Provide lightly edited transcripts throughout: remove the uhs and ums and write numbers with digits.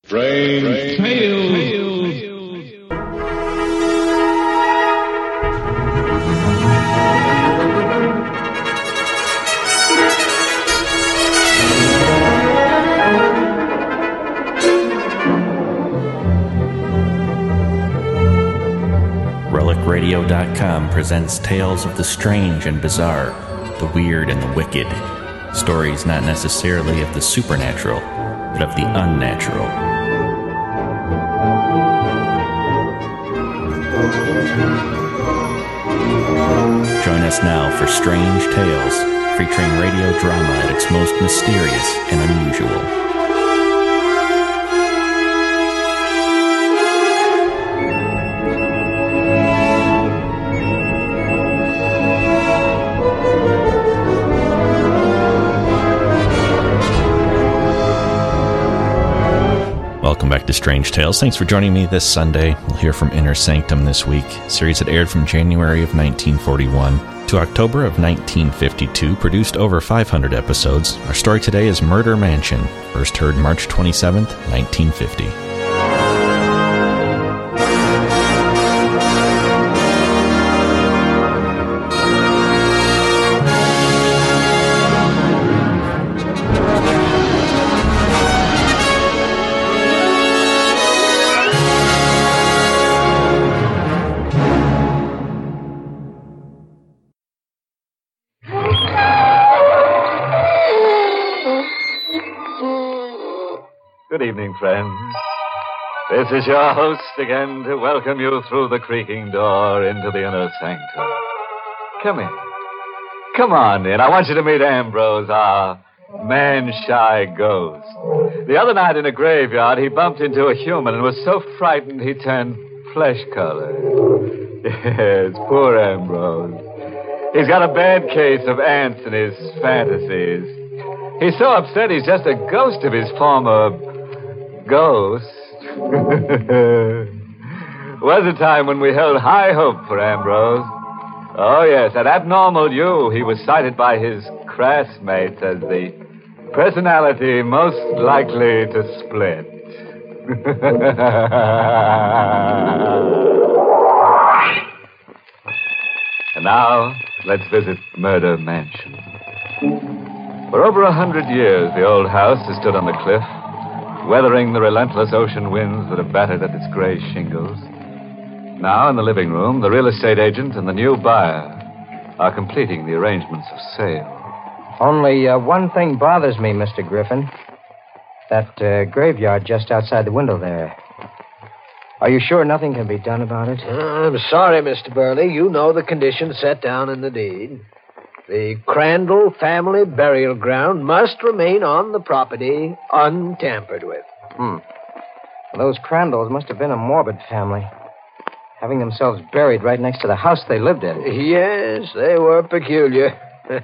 Strange Tales. RelicRadio.com presents tales of the strange and bizarre, the weird and the wicked. Stories not necessarily of the supernatural, but of the unnatural. Join us now for Strange Tales, featuring radio drama at its most mysterious and unusual. Welcome back to Strange Tales. Thanks for joining me this Sunday. We'll hear from Inner Sanctum this week, a series that aired from January of 1941 to October of 1952, produced over 500 episodes. Our story today is Murder Mansion, first heard March 27th, 1950. Good evening, friends. This is your host again to welcome you through the creaking door into the inner sanctum. Come in. Come on in. I want you to meet Ambrose, our man-shy ghost. The other night in a graveyard, he bumped into a human and was so frightened he turned flesh-colored. Yes, poor Ambrose. He's got a bad case of ants in his fantasies. He's so upset he's just a ghost of his former ghost. Was a time when we held high hope for Ambrose. Oh, yes, at Abnormal U, he was cited by his classmates as the personality most likely to split. And now, let's visit Murder Mansion. For over 100 years, the old house has stood on the cliff, weathering the relentless ocean winds that have battered at its gray shingles. Now, in the living room, the real estate agent and the new buyer are completing the arrangements of sale. Only one thing bothers me, Mr. Griffin. That graveyard just outside the window there. Are you sure nothing can be done about it? I'm sorry, Mr. Burley. You know the conditions set down in the deed. The Crandall family burial ground must remain on the property untampered with. Well, those Crandalls must have been a morbid family, having themselves buried right next to the house they lived in. Yes, they were peculiar.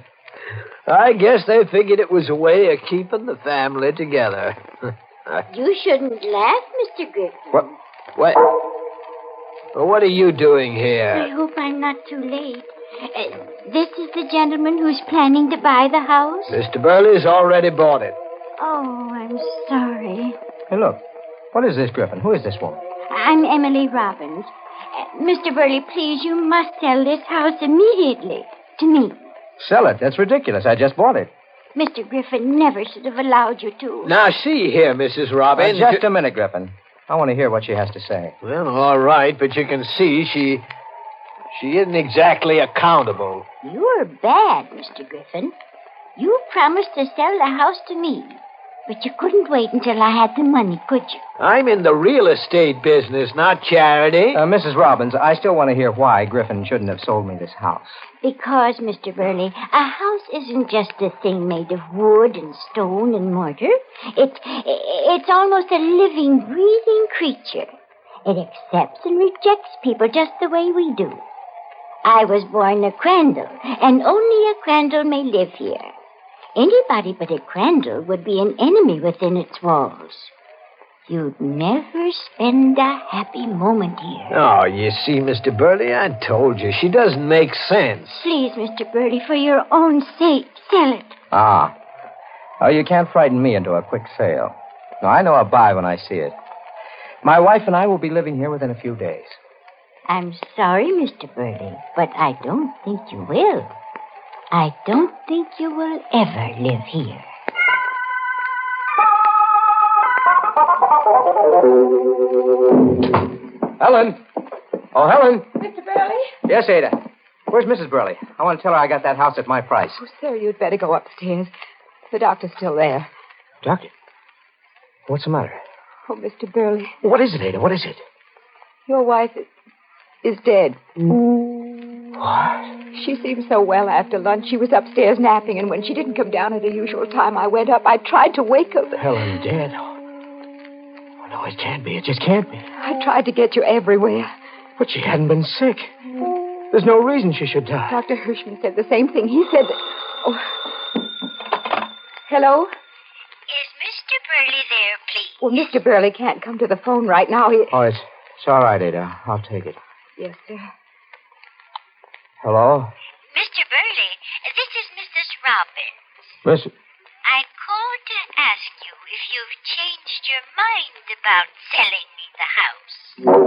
I guess they figured it was a way of keeping the family together. You shouldn't laugh, Mr. Griffin. What? Well, what are you doing here? I hope I'm not too late. This is the gentleman who's planning to buy the house? Mr. Burley's already bought it. Oh, I'm sorry. Hey, look. What is this, Griffin? Who is this woman? I'm Emily Robbins. Mr. Burley, please, you must sell this house immediately to me. Sell it? That's ridiculous. I just bought it. Mr. Griffin never should have allowed you to. Now, see here, Mrs. Robbins. Just a minute, Griffin. I want to hear what she has to say. Well, all right, but you can see she isn't exactly accountable. You're bad, Mr. Griffin. You promised to sell the house to me, but you couldn't wait until I had the money, could you? I'm in the real estate business, not charity. Mrs. Robbins, I still want to hear why Griffin shouldn't have sold me this house. Because, Mr. Burley, a house isn't just a thing made of wood and stone and mortar. It's almost a living, breathing creature. It accepts and rejects people just the way we do. I was born a Crandall, and only a Crandall may live here. Anybody but a Crandall would be an enemy within its walls. You'd never spend a happy moment here. Oh, you see, Mr. Burley, I told you. She doesn't make sense. Please, Mr. Burley, for your own sake, sell it. Ah. Oh, you can't frighten me into a quick sale. No, I know a buy when I see it. My wife and I will be living here within a few days. I'm sorry, Mr. Burley, but I don't think you will. I don't think you will ever live here. Helen! Oh, Helen! Mr. Burley? Yes, Ada. Where's Mrs. Burley? I want to tell her I got that house at my price. Oh, sir, you'd better go upstairs. The doctor's still there. Doctor? What's the matter? Oh, Mr. Burley, What is it, Ada? What is it? your wife is dead. What? She seemed so well after lunch. She was upstairs napping, and when she didn't come down at her usual time, I went up. I tried to wake her, but Helen dead? Oh, no, it can't be. It just can't be. I tried to get you everywhere. But she hadn't been sick. There's no reason she should die. Dr. Hirschman said the same thing. He said that... Oh. Hello? Is Mr. Burley there, please? Well, Mr. Burley can't come to the phone right now. Oh, it's all right, Ada. I'll take it. Yes, sir. Hello? Mr. Burley, this is Mrs. Robbins. Miss... I called to ask you if you've changed your mind about selling me the house.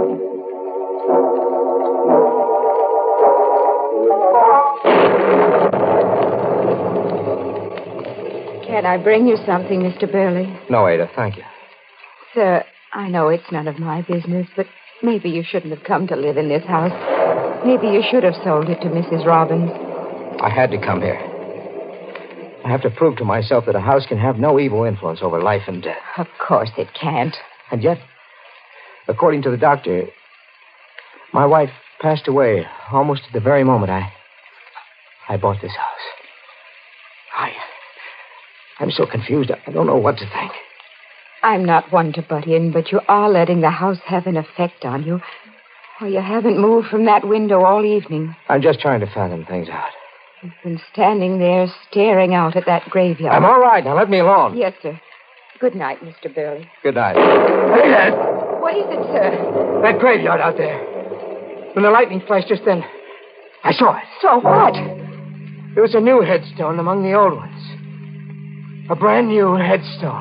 Can I bring you something, Mr. Burley? No, Ada, thank you. Sir, I know it's none of my business, but maybe you shouldn't have come to live in this house. Maybe you should have sold it to Mrs. Robbins. I had to come here. I have to prove to myself that a house can have no evil influence over life and death. Of course it can't. And yet, according to the doctor, my wife passed away almost at the very moment I bought this house. I'm so confused. I don't know what to think. I'm not one to butt in, but you are letting the house have an effect on you. Well, you haven't moved from that window all evening. I'm just trying to fathom things out. You've been standing there staring out at that graveyard. I'm all right. Now let me alone. Yes, sir. Good night, Mr. Burley. Good night. Hey, Dad. What is it, sir? That graveyard out there. When the lightning flashed just then, I saw it. So what? There was a new headstone among the old ones. A brand new headstone.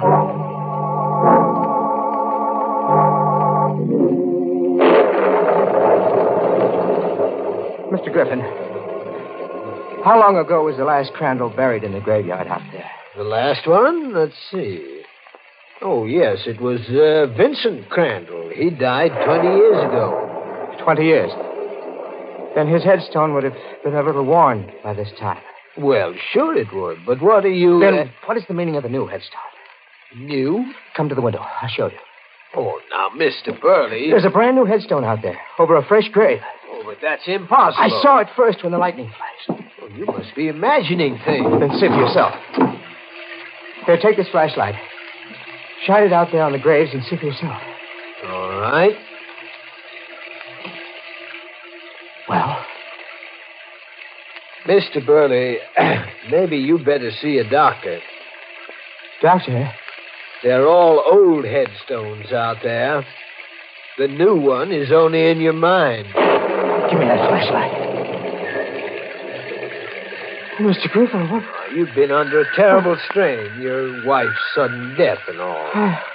Mr. Griffin, how long ago was the last Crandall buried in the graveyard out there? The last one? Let's see. Oh, yes, it was Vincent Crandall. He died 20 years ago. 20 years. Then his headstone would have been a little worn by this time. Well, sure it would, but what are you... Then what is the meaning of the new headstone? New? Come to the window. I'll show you. Oh, now, Mr. Burley... There's a brand new headstone out there, over a fresh grave. Oh, but that's impossible. I saw it first when the lightning flashed. Oh, you must be imagining things. Then see for yourself. Here, take this flashlight. Shine it out there on the graves and see for yourself. All right. Well? Mr. Burley, maybe you better see a doctor. Doctor? They're all old headstones out there. The new one is only in your mind. Give me that flashlight. Mr. Griffin, what? You've been under a terrible strain. Your wife's sudden death and all.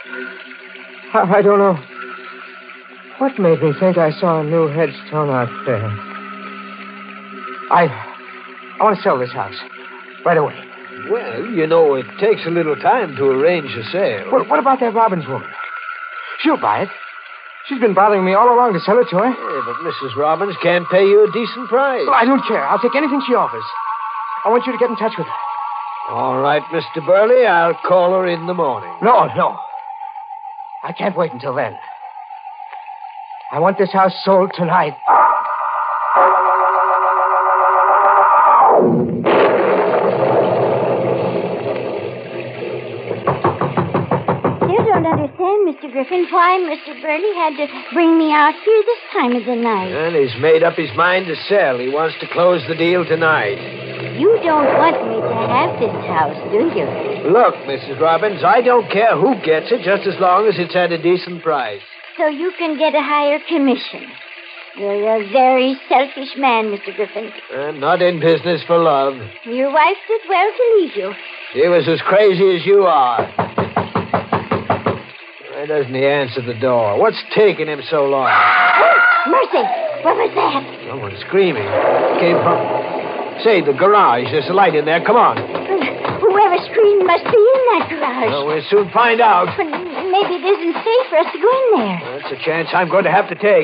I don't know. What made me think I saw a new headstone out there? I want to sell this house. Right away. Well, you know, it takes a little time to arrange a sale. Well, what about that Robbins woman? She'll buy it. She's been bothering me all along to sell it to her. Yeah, but Mrs. Robbins can't pay you a decent price. Well, I don't care. I'll take anything she offers. I want you to get in touch with her. All right, Mr. Burley, I'll call her in the morning. No. I can't wait until then. I want this house sold tonight. You don't understand, Mr. Griffin, why Mr. Burley had to bring me out here this time of the night. And he's made up his mind to sell. He wants to close the deal tonight. You don't want me to have this house, do you? Look, Mrs. Robbins, I don't care who gets it, just as long as it's at a decent price. So you can get a higher commission. You're a very selfish man, Mr. Griffin. I'm not in business for love. Your wife did well to leave you. She was as crazy as you are. Why doesn't he answer the door? What's taking him so long? Mercy! What was that? Someone screaming. Came from... Say, the garage. There's a light in there. Come on. Whoever screamed must be in that garage. Well, we'll soon find out. But maybe it isn't safe for us to go in there. That's a chance I'm going to have to take.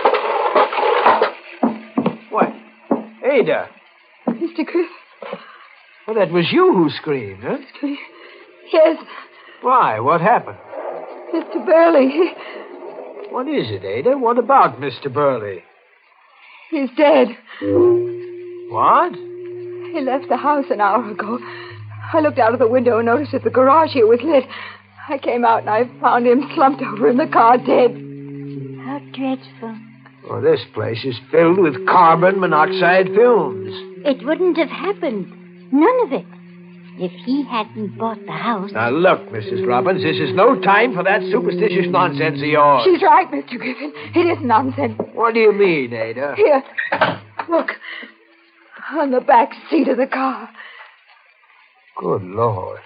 What? Ada. Mr. Griffin. Well, that was you who screamed, huh? Yes, Why? What happened? Mr. Burley. What is it, Ada? What about Mr. Burley? He's dead. What? He left the house an hour ago. I looked out of the window and noticed that the garage here was lit. I came out and I found him slumped over in the car, dead. How dreadful. Well, this place is filled with carbon monoxide fumes. It wouldn't have happened. None of it. If he hadn't bought the house. Now, look, Mrs. Robbins, this is no time for that superstitious nonsense of yours. She's right, Mr. Griffin. It is nonsense. What do you mean, Ada? Here. Look. On the back seat of the car. Good Lord.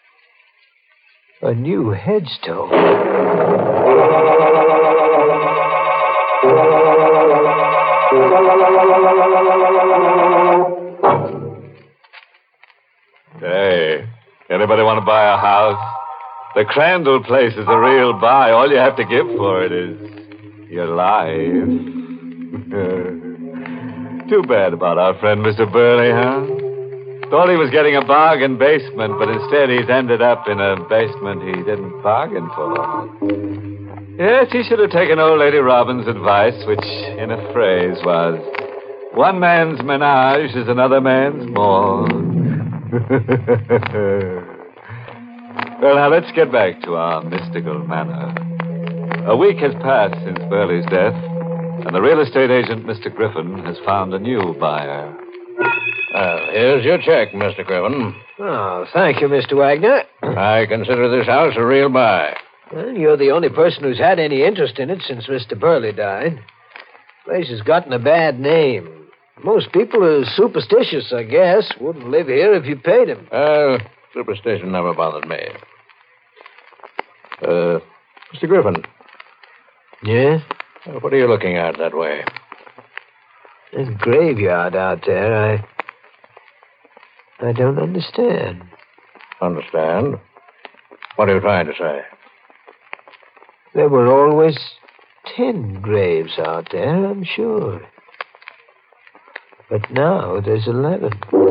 A new headstone. Hey, anybody want to buy a house? The Crandall place is a real buy. All you have to give for it is your life. Too bad about our friend Mr. Burley, huh? Thought he was getting a bargain basement, but instead he's ended up in a basement he didn't bargain for. Yes, he should have taken old Lady Robbins' advice, which, in a phrase, was, one man's menage is another man's morgue. Well, now, let's get back to our mystical manor. A week has passed since Burley's death, and the real estate agent, Mr. Griffin, has found a new buyer. Here's your check, Mr. Griffin. Oh, thank you, Mr. Wagner. I consider this house a real buy. Well, you're the only person who's had any interest in it since Mr. Burley died. The place has gotten a bad name. Most people are superstitious, I guess. Wouldn't live here if you paid them. Superstition never bothered me. Mr. Griffin. Yeah? What are you looking at that way? There's a graveyard out there. I don't understand. Understand? What are you trying to say? There were always 10 graves out there, I'm sure. But now there's 11.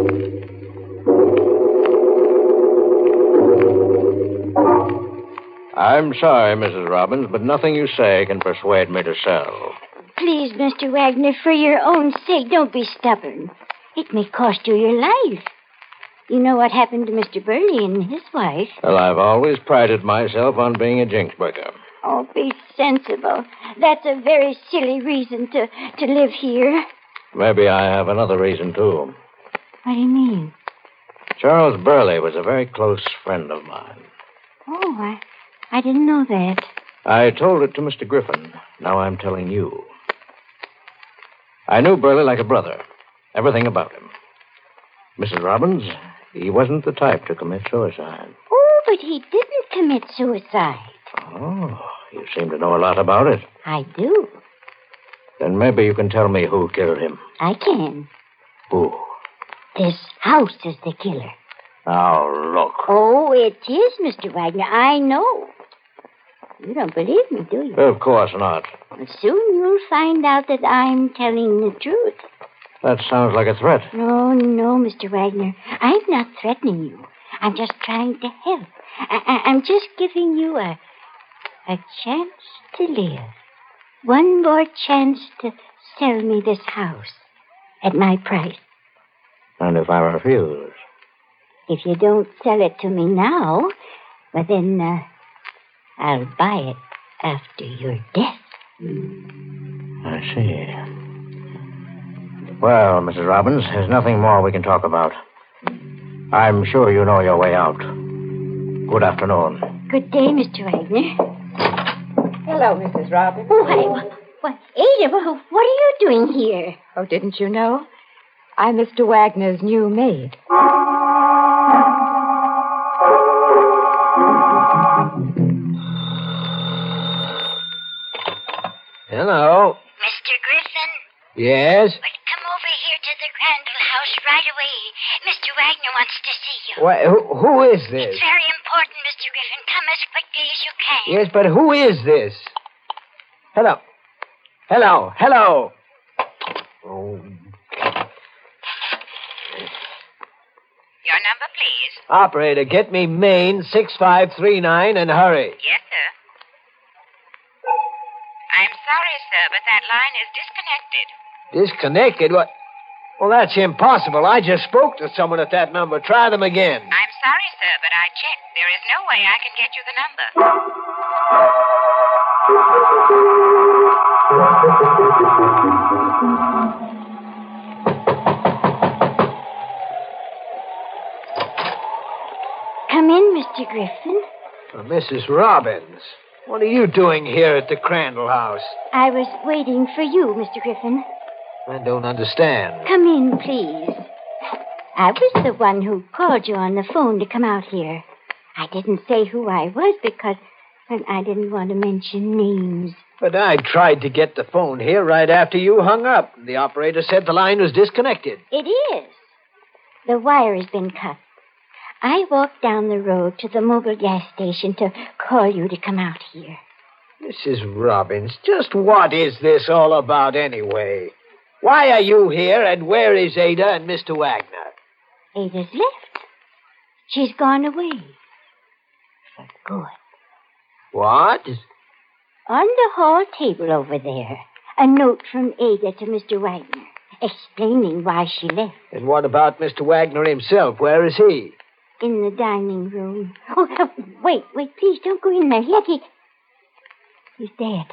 I'm sorry, Mrs. Robbins, but nothing you say can persuade me to sell. Please, Mr. Wagner, for your own sake, don't be stubborn. It may cost you your life. You know what happened to Mr. Burley and his wife. Well, I've always prided myself on being a jinx breaker. Oh, be sensible. That's a very silly reason to live here. Maybe I have another reason, too. What do you mean? Charles Burley was a very close friend of mine. Oh, I didn't know that. I told it to Mr. Griffin. Now I'm telling you. I knew Burley like a brother. Everything about him. Mrs. Robbins, he wasn't the type to commit suicide. Oh, but he didn't commit suicide. Oh, you seem to know a lot about it. I do. Then maybe you can tell me who killed him. I can. Who? This house is the killer. Now, look. Oh, it is, Mr. Wagner. I know. You don't believe me, do you? Of course not. Well, soon you'll find out that I'm telling the truth. That sounds like a threat. No, Mr. Wagner. I'm not threatening you. I'm just trying to help. I'm just giving you a chance to live. One more chance to sell me this house at my price. And if I refuse? If you don't sell it to me now, well, then I'll buy it after your death. I see. Well, Mrs. Robbins, there's nothing more we can talk about. I'm sure you know your way out. Good afternoon. Good day, Mr. Wagner. Hello, Mrs. Robbins. Oh, Ada, what are you doing here? Oh, didn't you know? I'm Mr. Wagner's new maid. Hello. Mr. Griffin? Yes? Well, come over here to the Crandall house right away. Mr. Wagner wants to see you. Who is this? It's very important, Mr. Griffin. Come as quickly as you can. Yes, but who is this? Hello. Hello. Oh. Your number, please. Operator, get me Maine 6539 and hurry. Yes, sir. I'm sorry, sir, but that line is disconnected. Disconnected? What? Well, that's impossible. I just spoke to someone at that number. Try them again. I'm sorry, sir, but I checked. There is no way I can get you the number. Come in, Mr. Griffin. Mrs. Robbins, what are you doing here at the Crandall house? I was waiting for you, Mr. Griffin. I don't understand. Come in, please. I was the one who called you on the phone to come out here. I didn't say who I was because I didn't want to mention names. But I tried to get the phone here right after you hung up. The operator said the line was disconnected. It is. The wire has been cut. I walked down the road to the mobile gas station to call you to come out here. Mrs. Robbins, just what is this all about anyway? Why are you here, and where is Ada and Mr. Wagner? Ada's left. She's gone away. For good. What? On the hall table over there, a note from Ada to Mr. Wagner, explaining why she left. And what about Mr. Wagner himself? Where is he? In the dining room. Oh, wait, please don't go in there yet. He's dead.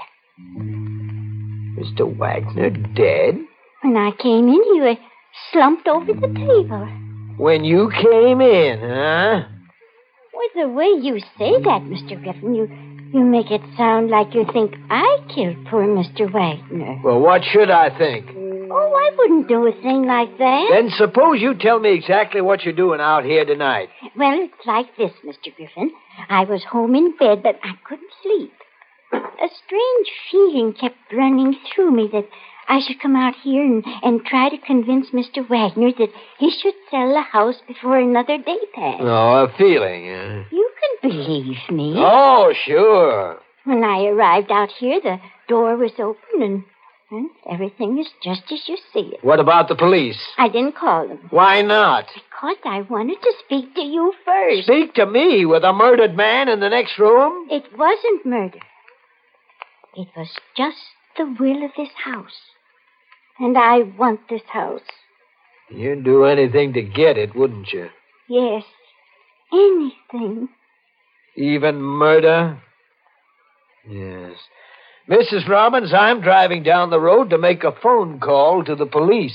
Mr. Wagner dead? When I came in, he was slumped over the table. When you came in, huh? Well, the way you say that, Mr. Griffin, you make it sound like you think I killed poor Mr. Wagner. Well, what should I think? Oh, I wouldn't do a thing like that. Then suppose you tell me exactly what you're doing out here tonight. Well, it's like this, Mr. Griffin. I was home in bed, but I couldn't sleep. A strange feeling kept running through me that I should come out here and try to convince Mr. Wagner that he should sell the house before another day passed. Oh, a feeling, huh? You can believe me. Oh, sure. When I arrived out here, the door was open and everything is just as you see it. What about the police? I didn't call them. Why not? Because I wanted to speak to you first. Speak to me with a murdered man in the next room? It wasn't murder. It was just the will of this house. And I want this house. You'd do anything to get it, wouldn't you? Yes. Anything. Even murder? Yes. Mrs. Robbins, I'm driving down the road to make a phone call to the police.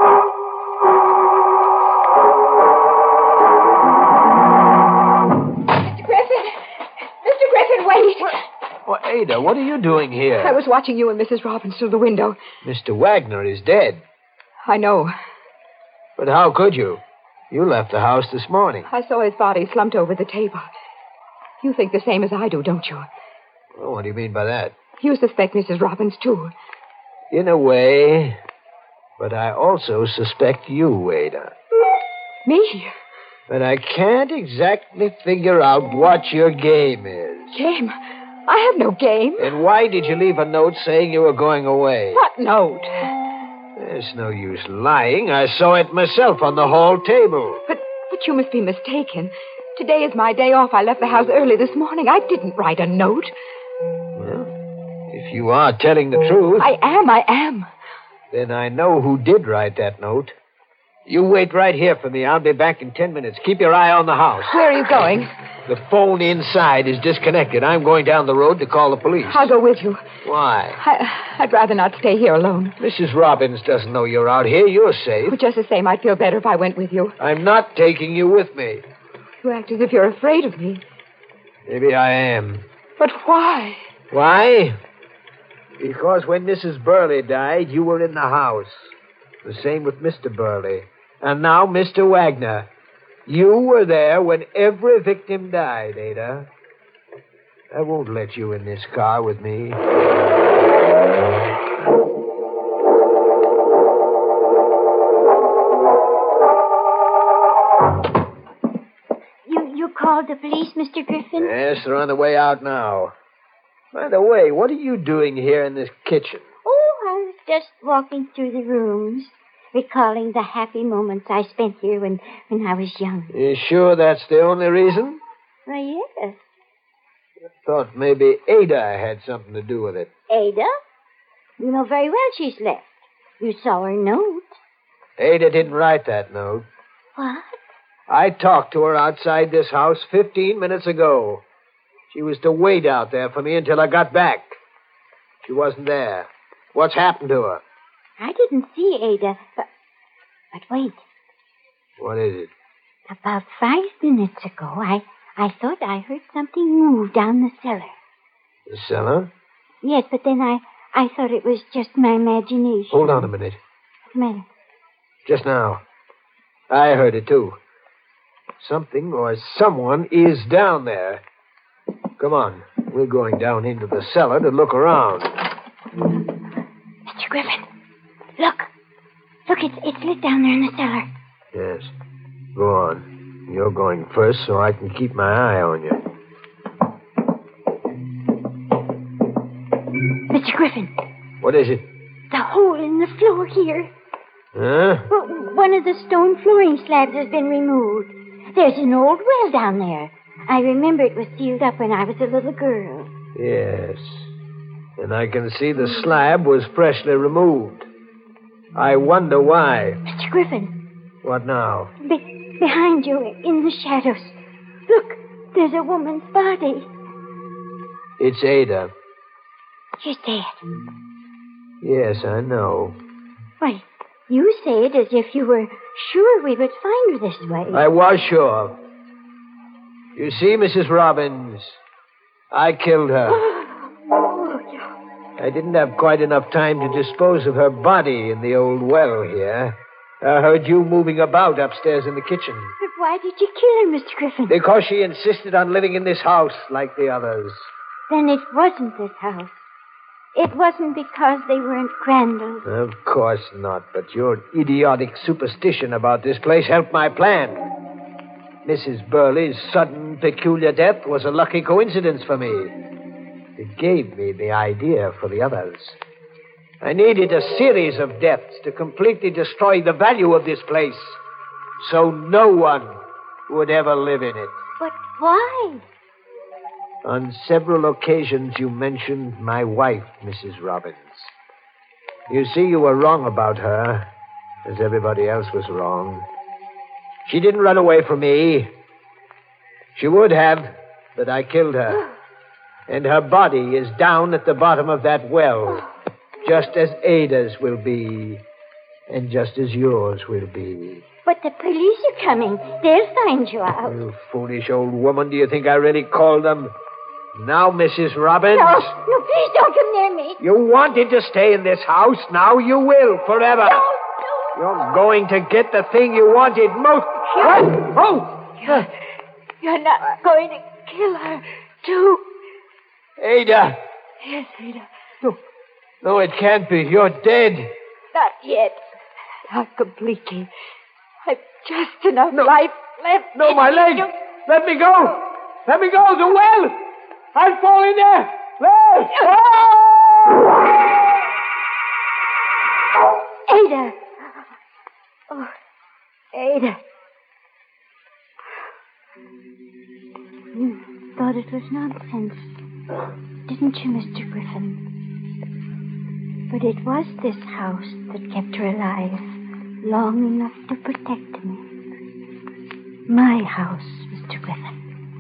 Mr. Griffin! Mr. Griffin, wait! Well, Ada, what are you doing here? I was watching you and Mrs. Robbins through the window. Mr. Wagner is dead. I know. But how could you? You left the house this morning. I saw his body slumped over the table. You think the same as I do, don't you? Well, what do you mean by that? You suspect Mrs. Robbins, too. In a way. But I also suspect you, Ada. Me? But I can't exactly figure out what your game is. Game? I have no game. And why did you leave a note saying you were going away? What note? There's no use lying. I saw it myself on the hall table. But you must be mistaken. Today is my day off. I left the house early this morning. I didn't write a note. Well, if you are telling the truth... I am. Then I know who did write that note. You wait right here for me. I'll be back in 10 minutes. Keep your eye on the house. Where are you going? The phone inside is disconnected. I'm going down the road to call the police. I'll go with you. Why? I'd rather not stay here alone. Mrs. Robbins doesn't know you're out here. You're safe. But just the same, I'd feel better if I went with you. I'm not taking you with me. You act as if you're afraid of me. Maybe I am. But why? Why? Because when Mrs. Burley died, you were in the house. The same with Mr. Burley. And now Mr. Wagner. You were there when every victim died, Ada. I won't let you in this car with me. You called the police, Mr. Griffin? Yes, they're on the way out now. By the way, what are you doing here in this kitchen? Oh, I was just walking through the rooms, recalling the happy moments I spent here when I was young. You sure that's the only reason? Why, yes. I thought maybe Ada had something to do with it. Ada? You know very well she's left. You saw her note. Ada didn't write that note. What? I talked to her outside this house 15 minutes ago. She was to wait out there for me until I got back. She wasn't there. What's happened to her? I didn't see Ada, but wait. What is it? About 5 minutes ago, I thought I heard something move down the cellar. The cellar? Yes, but then I thought it was just my imagination. Hold on a minute. What's the matter? Just now. I heard it, too. Something or someone is down there. Come on. We're going down into the cellar to look around. Mr. Griffin, look. Look, it's lit down there in the cellar. Yes. Go on. You're going first so I can keep my eye on you. Mr. Griffin. What is it? The hole in the floor here. Huh? Well, one of the stone flooring slabs has been removed. There's an old well down there. I remember it was sealed up when I was a little girl. Yes. And I can see the slab was freshly removed. I wonder why. Mr. Griffin. What now? Behind you, in the shadows. Look, there's a woman's body. It's Ada. She's dead. Yes, I know. Why, you say it as if you were sure we would find her this way. I was sure. You see, Mrs. Robbins, I killed her. I didn't have quite enough time to dispose of her body in the old well here. I heard you moving about upstairs in the kitchen. But why did you kill her, Mr. Griffin? Because she insisted on living in this house like the others. Then it wasn't this house. It wasn't because they weren't Crandall's. Of course not, but your idiotic superstition about this place helped my plan. Mrs. Burley's sudden, peculiar death was a lucky coincidence for me. It gave me the idea for the others. I needed a series of deaths to completely destroy the value of this place, so no one would ever live in it. But why? On several occasions, you mentioned my wife, Mrs. Robbins. You see, you were wrong about her, as everybody else was wrong. She didn't run away from me. She would have, but I killed her. And her body is down at the bottom of that well, just as Ada's will be, and just as yours will be. But the police are coming. They'll find you out. You foolish old woman, do you think I really called them? Now, Mrs. Robbins. No, please don't come near me. You wanted to stay in this house. Now you will, forever. No. You're going to get the thing you wanted most. Oh! You're not going to kill her, too. Ada. Yes, Ada. No, it can't be. You're dead. Not yet. Not completely. I've just enough life left. No, my leg. Let me go. Let me go. The well. I'll fall in there. Let. Ada. Oh, Ada. You thought it was nonsense, didn't you, Mr. Griffin? But it was this house that kept her alive long enough to protect me. My house, Mr. Griffin.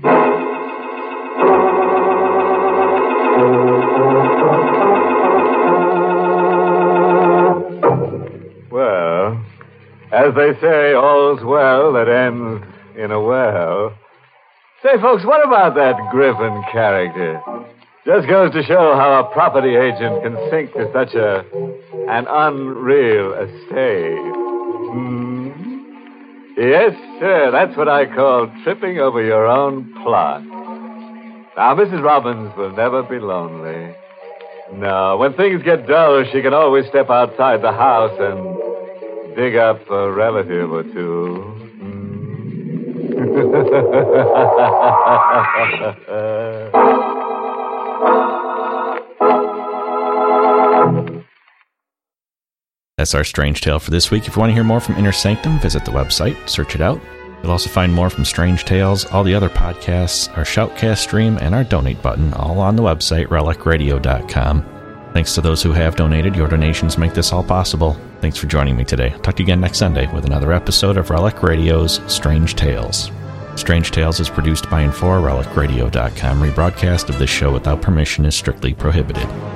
Well, as they say, all's well that ends in a well. Say, folks, what about that Griffin character? Just goes to show how a property agent can sink to such an unreal estate. Yes, sir, that's what I call tripping over your own plot. Now, Mrs. Robbins will never be lonely. No, when things get dull, she can always step outside the house and dig up a relative or two. That's our Strange Tale for this week. If you want to hear more from Inner Sanctum, visit the website, search it out. You'll also find more from Strange Tales, all the other podcasts, our Shoutcast stream, and our donate button, all on the website, relicradio.com. Thanks to those who have donated. Your donations make this all possible. Thanks for joining me today. I'll talk to you again next Sunday with another episode of Relic Radio's Strange Tales. Strange Tales is produced by and for relicradio.com. Rebroadcast of this show without permission is strictly prohibited.